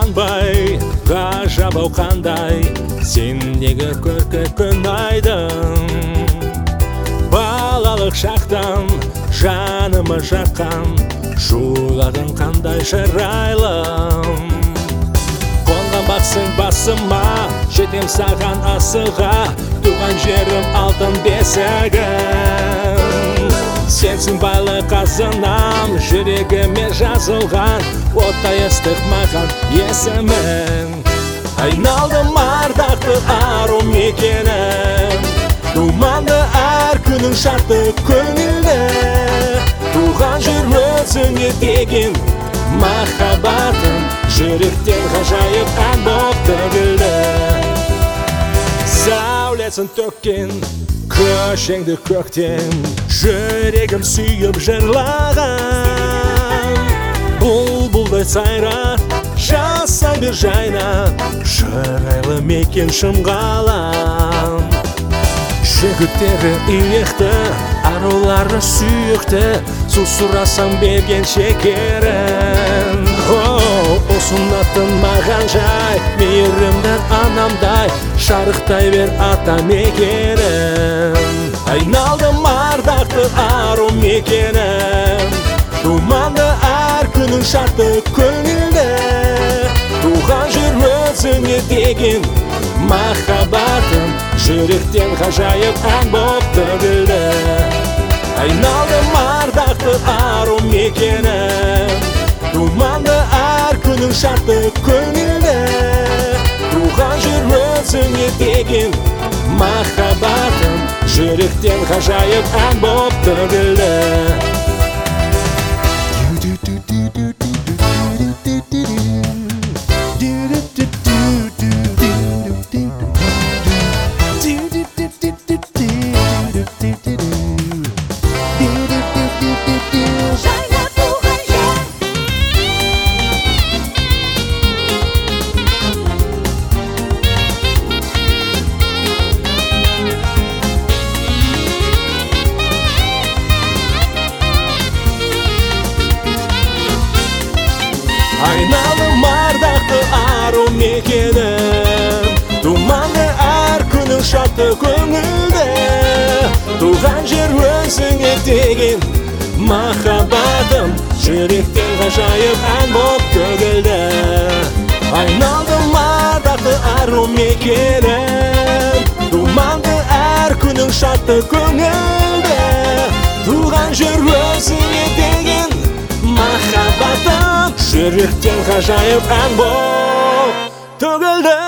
қанбай, ғажап-ау қандай, сендегі көркі күн айдың. Балалық шақтан жанымы жаққан, жуыларың қандай шырайлым. Қонған бақсың басыма, жетем саған асыға, туған жерім алтын бесігім. Сенсің байлық қазынам, жүрегіме жазылған, оттай ыстық маған есімің. Айналдым ардақты ару мекенім, думанды әр күнің шартты көңілді. Туған жер өзіңе деген махаббатым, жүректен ғажайып ән боп төгілді. Сәулесін төккен көшеңді көктен, жүрегім сүйіп жырлаған. Бұлбұлдай сайрар, жасай бер жайна, шырайлы мекен шымғалам. Жігіттері иықты, арулары сүйікті, су сұрасам берген шекерін. Осынатын маған жай, мейірімді анамдай, шарықтай бер ата мекенім. Айналдым ардақты ару мекенім, думанды әр күнің шартты көңілді. Туған жер өзіңе деген махаббатым, жүректен ғажайып ән боп төгілді. Айналдым ардақты ару мекенім, думанды әр күнің шартты көңілді. Туған жер өзіңе деген махаббатым, жүректен ғажайып ән боп төгілді. Айналым ардақты ару мекенім, думанды әр күнің шартты көңілді. Туған жер өзіңе деген махаббатым, жүректен ғажайып ән боп төгілді. Айналдым ардақты ару мекенім, думанды әр күнің шартты көңілді. Туған жер өзіңе деген махаббатым, жүректен ғажайып ән боп төгілді.